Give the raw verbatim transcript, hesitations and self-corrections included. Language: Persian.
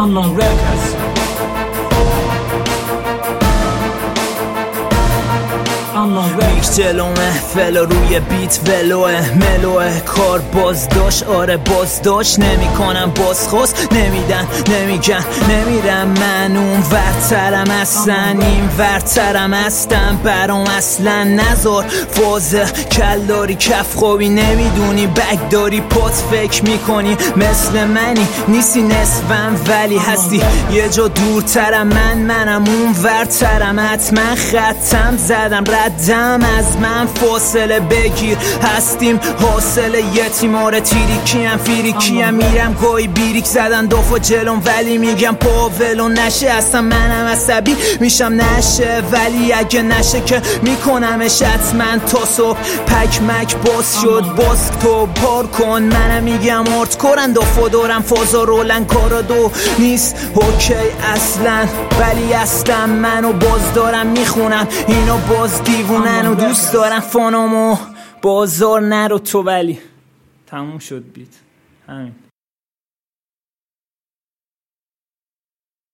Unknown Records. میک جلو محفل روی بیت ولوه ملوه کار باز داشت آره باز داشت نمی کنم باز خواست نمیدن نمیگن نمیرم من اون ورترم اصلا این ورترم هستم برام اصلا نزار فازه کلداری کف خوابی نمیدونی بگ داری پات فکر میکنی مثل منی نیستی نصفم ولی هستی یه جا دورترم من منم اون ورترم حتما ختم زدم ردم از من فاصله بگیر هستیم حاصل یتیماره تیریکیم فیریکیم میرم گوی بیریک زدن دفع جلوم ولی میگم پاولو نشه اصلا منم عصبی میشم نشه ولی اگه نشه که میکنمش حتما تا صبح پک مک باز شد باز تو پار کن منم میگم ارد کرن دفع دارم فازا رولن کارا دو نیست اوکی اصلا ولی هستم منو باز دارم میخونم اینو باز دیوونن و دوست دارم فانامو بازار نرو تو ولی تموم شد بیت همین.